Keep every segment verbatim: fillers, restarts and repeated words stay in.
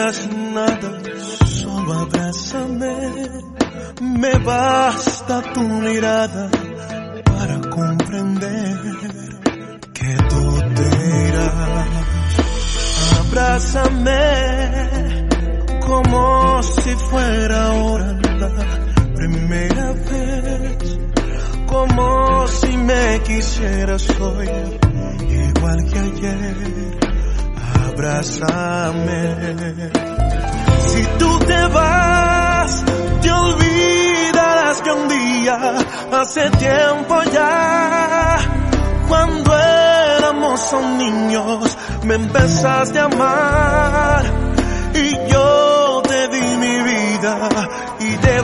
digas nada, solo abrázame. Me basta tu mirada para comprender que tú te irás. Abrázame como si fuera ahora la primera vez, como si me quisieras hoy igual que ayer. Abrázame. Si tú te vas, te olvidarás que un día, hace tiempo ya, cuando éramos aún niños, me empezaste a amar y yo te di mi vida y te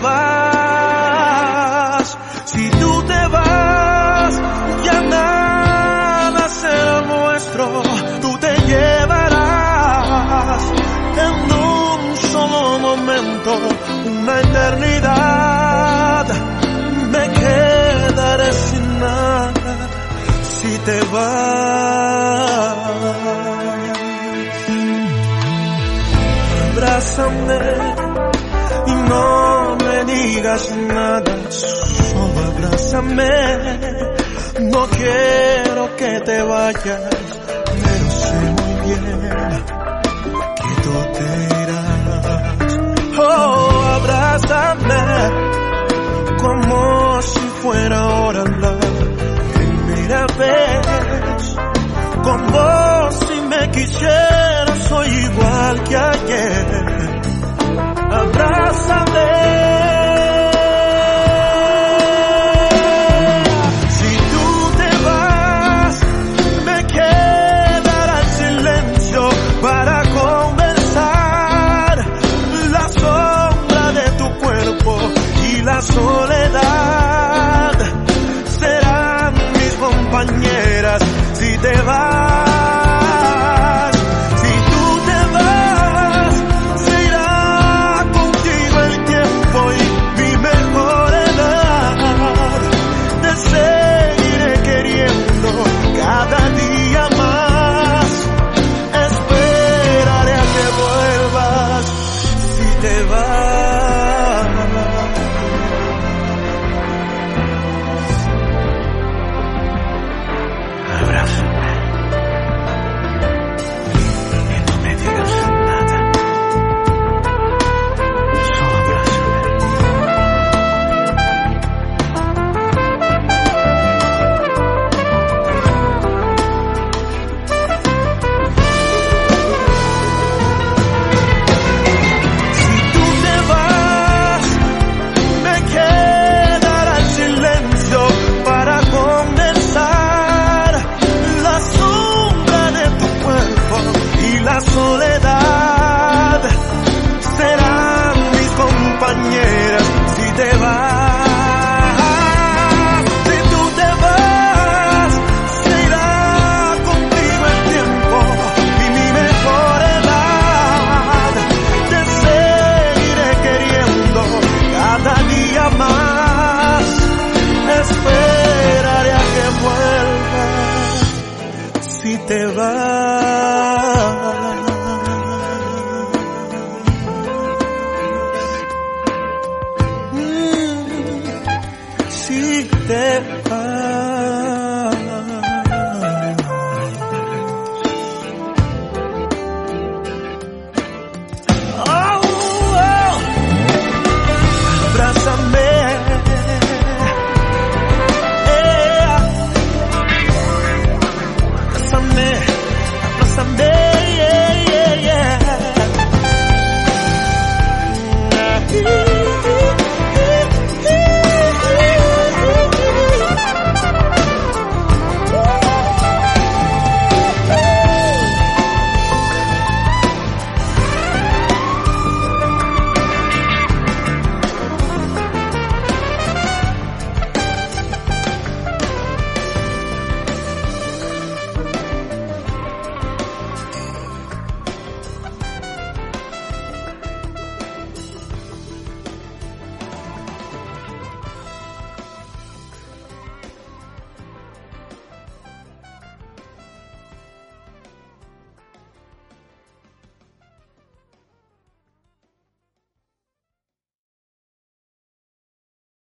vas. Si tú te vas, ya nada será nuestro, tú te llevarás en un solo momento una eternidad. Me quedaré sin nada si te vas. Abrázame y no me digas nada, solo abrázame. No quiero que te vayas, pero sé muy bien que tú te irás. Oh, abrázame como si fuera ahora la primera vez, como si me quisieras hoy igual que ayer. Abrázame. Si tú te vas, me quedará el silencio para conversar, la sombra de tu cuerpo y la soledad serán mis compañeras si te vas. Cada día más esperaré a que vuelvas si te vas. Abrázame y no me digas nada, solo abrázame. La soledad serán mis compañeras si te vas. Si tú te vas, se irá contigo el tiempo y mi mejor edad. Te seguiré queriendo cada día más. Esperaré a que vuelvas si te vas.